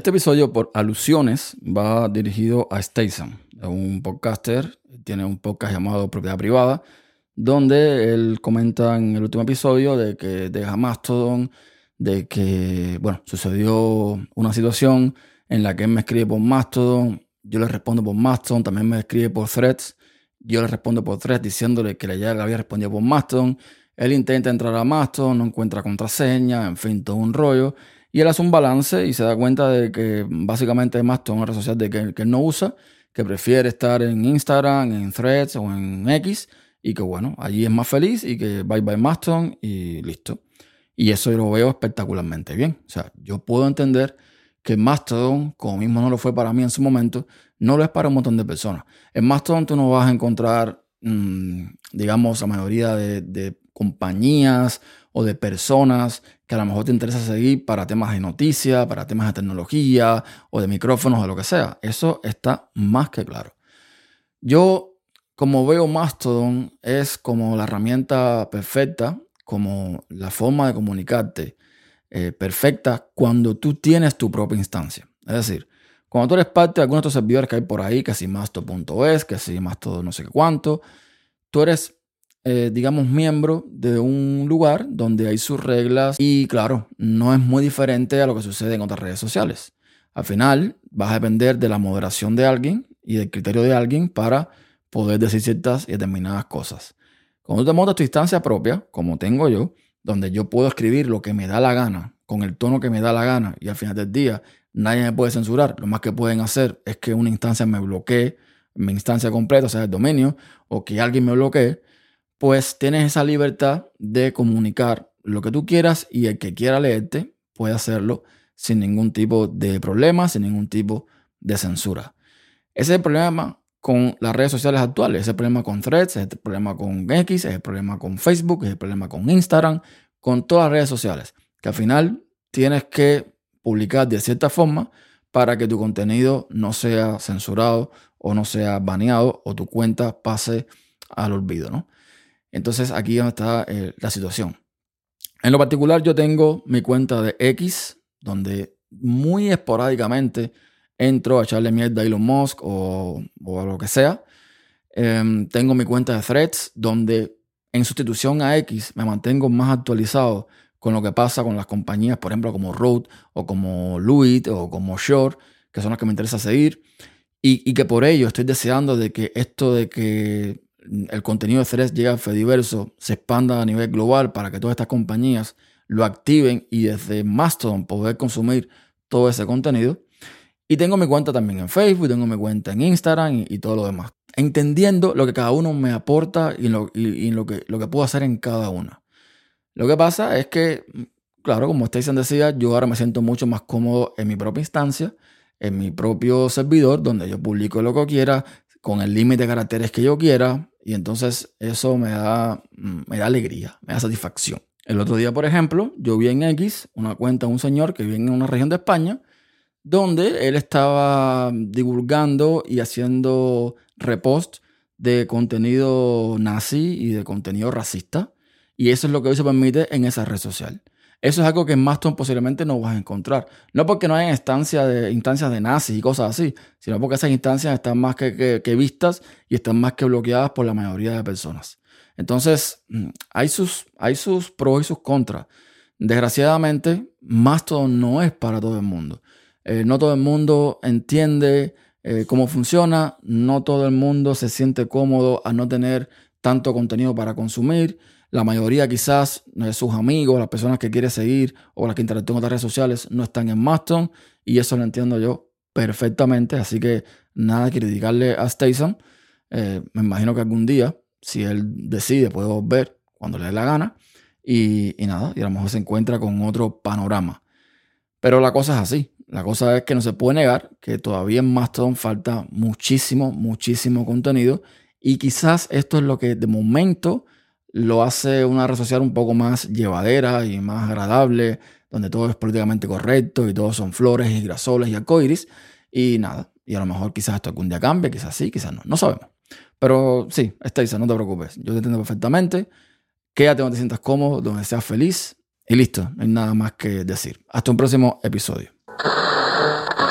Este episodio, por alusiones, va dirigido a Statham, un podcaster. Tiene un podcast llamado Propiedad Privada, donde él comenta en el último episodio de que deja Mastodon, de que, sucedió una situación en la que él me escribe por Mastodon, yo le respondo por Mastodon, también me escribe por Threads, yo le respondo por Threads diciéndole que ya le había respondido por Mastodon. Él intenta entrar a Mastodon, no encuentra contraseña, en fin, todo un rollo. Y él hace un balance y se da cuenta de que básicamente Mastodon es una red social que él no usa, que prefiere estar en Instagram, en Threads o en X, y que allí es más feliz y que bye bye Mastodon y listo. Y eso yo lo veo espectacularmente bien. O sea, yo puedo entender que Mastodon, como mismo no lo fue para mí en su momento, no lo es para un montón de personas. En Mastodon tú no vas a encontrar, la mayoría de compañías o de personas que a lo mejor te interesa seguir para temas de noticias, para temas de tecnología o de micrófonos o lo que sea. Eso está más que claro. Yo, como veo Mastodon, es como la herramienta perfecta, como la forma de comunicarte perfecta cuando tú tienes tu propia instancia. Es decir, cuando tú eres parte de algunos de estos servidores que hay por ahí, que si Mastodon.es, que si Mastodon no sé qué cuánto, tú eres miembro de un lugar donde hay sus reglas y claro, no es muy diferente a lo que sucede en otras redes sociales. Al final vas a depender de la moderación de alguien y del criterio de alguien para poder decir ciertas y determinadas cosas. Cuando tú te montas tu instancia propia, como tengo yo, donde yo puedo escribir lo que me da la gana, con el tono que me da la gana y al final del día nadie me puede censurar. Lo más que pueden hacer es que una instancia me bloquee, mi instancia completa, o sea, el dominio, o que alguien me bloquee. Pues tienes esa libertad de comunicar lo que tú quieras y el que quiera leerte puede hacerlo sin ningún tipo de problema, sin ningún tipo de censura. Ese es el problema con las redes sociales actuales, ese es el problema con Threads, ese es el problema con X, ese es el problema con Facebook, ese es el problema con Instagram, con todas las redes sociales, que al final tienes que publicar de cierta forma para que tu contenido no sea censurado o no sea baneado o tu cuenta pase al olvido, ¿no? Entonces aquí es donde está la situación. En lo particular yo tengo mi cuenta de X, donde muy esporádicamente entro a echarle mierda a Elon Musk o a lo que sea. Tengo mi cuenta de Threads, donde en sustitución a X me mantengo más actualizado con lo que pasa con las compañías, por ejemplo, como Road o como Luit o como Shore, que son las que me interesa seguir. Y que por ello estoy deseando de que esto de que el contenido de Threads llegue a Fediverso se expanda a nivel global para que todas estas compañías lo activen y desde Mastodon poder consumir todo ese contenido. Y tengo mi cuenta también en Facebook, tengo mi cuenta en Instagram y todo lo demás. Entendiendo lo que cada uno me aporta y lo que puedo hacer en cada una. Lo que pasa es que, claro, como Statham decía, yo ahora me siento mucho más cómodo en mi propia instancia, en mi propio servidor, donde yo publico lo que quiera, con el límite de caracteres que yo quiera, y entonces eso me da alegría, me da satisfacción. El otro día, por ejemplo, yo vi en X una cuenta de un señor que vive en una región de España, donde él estaba divulgando y haciendo repost de contenido nazi y de contenido racista, y eso es lo que hoy se permite en esa red social. Eso es algo que en Mastodon posiblemente no vas a encontrar. No porque no haya instancias de nazis y cosas así, sino porque esas instancias están más que vistas y están más que bloqueadas por la mayoría de personas. Entonces, hay sus pros y sus contras. Desgraciadamente, Mastodon no es para todo el mundo. No todo el mundo entiende cómo funciona. No todo el mundo se siente cómodo a no tener tanto contenido para consumir. La mayoría quizás de sus amigos, las personas que quiere seguir o las que interactúan en otras redes sociales no están en Mastodon y eso lo entiendo yo perfectamente. Así que nada que criticarle a Statham. Me imagino que algún día, si él decide, puede volver cuando le dé la gana y a lo mejor se encuentra con otro panorama. Pero la cosa es así. La cosa es que no se puede negar que todavía en Mastodon falta muchísimo contenido y quizás esto es lo que de momento lo hace una red social un poco más llevadera y más agradable, donde todo es políticamente correcto y todos son flores y girasoles y arcoíris y nada. Y a lo mejor quizás esto algún día cambie, quizás sí, quizás no sabemos. Pero sí, Statham, no te preocupes, yo te entiendo perfectamente. Quédate donde te sientas cómodo, donde seas feliz y listo, no hay nada más que decir. Hasta un próximo episodio.